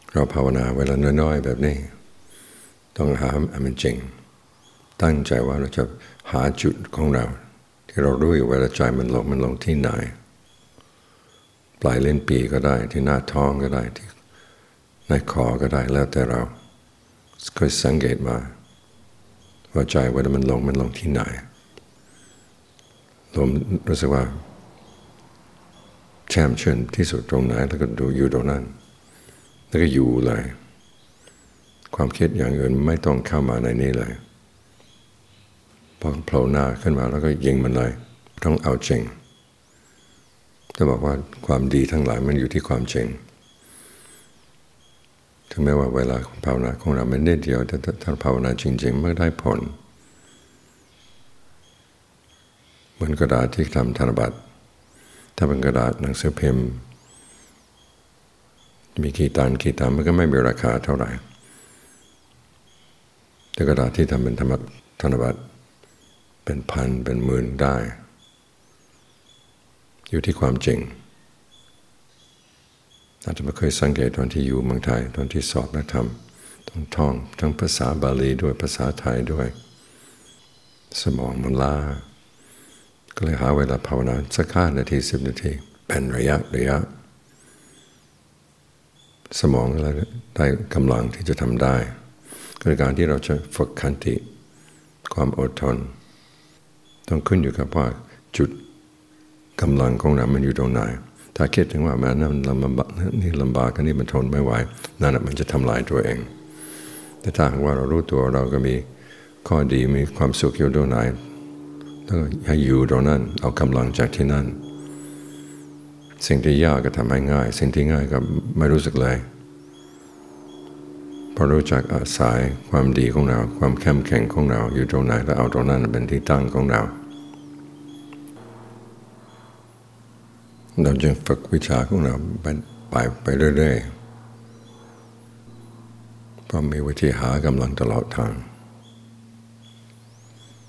เราภาวนาเวลาน้อยๆแบบนี้ต้องหามันจริงตั้งใจว่าเราจะหาจุดของเราที่เรารู้อยู่เวลาใจมันลงที่ไหนปลายลิ้นปี่ก็ได้ที่หน้าท้องก็ได้ที่ในคอก็ได้แล้วแต่เราเคยสังเกตมาว่าใจเวลามันลงที่ไหนรู้สึกว่าแช่มชื่นที่สุดตรงไหนแล้วก็ดูอยู่ตรงนั้นแล้วก็อยู่เลยความคิดอย่างอื่นไม่ต้องเข้ามาในนี้เลยพอโผล่หน้าขึ้นมาแล้วก็ยิงมันเลยต้องเอาจริงจะบอกว่าความดีทั้งหลายมันอยู่ที่ความจริงถึงแม้ว่าเวลาภาวนาของเราไม่ได้เดียวแต่ถ้าภาวนาจริงๆไม่ได้ผลเหมือนกระดาษที่ทำธนบัตรถ้าเป็นกระดาษหนังสือพิมพ์มีกี่ตันมันก็ไม่มีราคาเท่าไหร่แต่กระดาษที่ทำเป็นธนบัตรเป็นพันเป็นหมื่นได้อยู่ที่ความจริงอาจจะไม่เคยสังเกตตอนที่อยู่เมืองไทยตอนที่สอบและทำต้องท่องทั้งภาษาบาลีด้วยภาษาไทยด้วยสมองมันล้าก็เลยหาเวลาภาวนาสัก5 นาที10 นาทีเป็นระยะสมองเราได้กำลังที่จะทำได้คือการที่เราจะฝึกขันติความอดทนต้องขึ้นอยู่กับว่าจุดกำลังของเรามันอยู่ตรงไหนถ้าคิดถึงว่ามันลำบากนี่ลำบากอันนี้มันทนไม่ไหวนั่นแหละมันจะทำลายตัวเองแต่ถ้าหากว่าเรารู้ตัวเราก็มีข้อดีมีความสุขอยู่ตรงไหนแล้วก็ให้อยู่ตรงนั้นเอากำลังจากที่นั่นสิ่งที่ยากก็ทำให้ง่ายสิ่งที่ง่ายก็ไม่รู้สึกเลยพอรู้จักอาศัยความดีของเราความเข้มแข็งของเราอยู่ตรงไหนแล้วเอาตรงนั้นเป็นที่ตั้งของเราจึงฝึกวิชาของเราไปเรื่อยๆเพราะมีวิธีหากำลังตลอดทาง